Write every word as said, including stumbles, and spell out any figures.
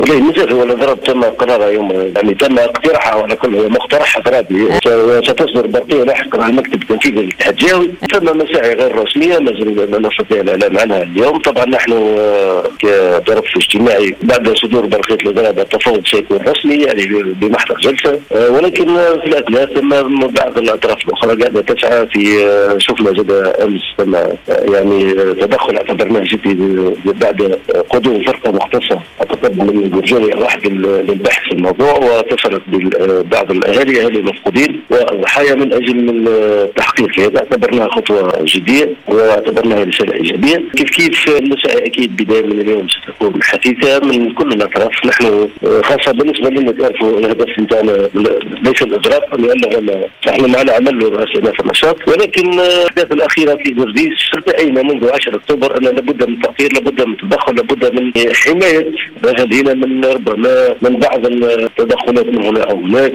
والله مازال هو الاضراب تم قرارها يوم، يعني تم اقتراحها على كل مقترح اضرابي ستصدر برقيه لاحقا على المكتب التنفيذي للاتحاد الجهوي. ثم مساعي غير رسميه لازم لا نستطيع الاعلام عنها اليوم. طبعا نحن كطرف اجتماعي بعد صدور برقيه الاضراب التفاوض سيكون رسمي يعني بمحضر جلسه، ولكن في الاثناء ثم بعض الاطراف الاخرى قاعده تسعى في، شفنا زاد امس ثم يعني تدخل اعتبرناه جدي بعد قدوم فرقه مختصه تقدم من الجرجاني واحد للبحث في الموضوع، واتصلت ببعض الاهالي اهالي المفقودين والضحايا من اجل التحقيق. هذا اعتبرناها خطوه جديه واعتبرناها رساله ايجابيه. كيف كيف المساء اكيد بدايه من اليوم ستكون حثيثه من كل الاطراف. نحن خاصه بالنسبه لنا تعرفوا الهدف نتاعنا ليس الاضراب، لان نحن معنا عمل راسنا في النشاط، ولكن الاحداث الاخيره في برديس ارتأينا منذ عشرة اكتوبر ان لابد من التأطير، لابد من التدخل، لابد من حمايه اهالينا من ربما من بعض التدخلات من هنا او هناك.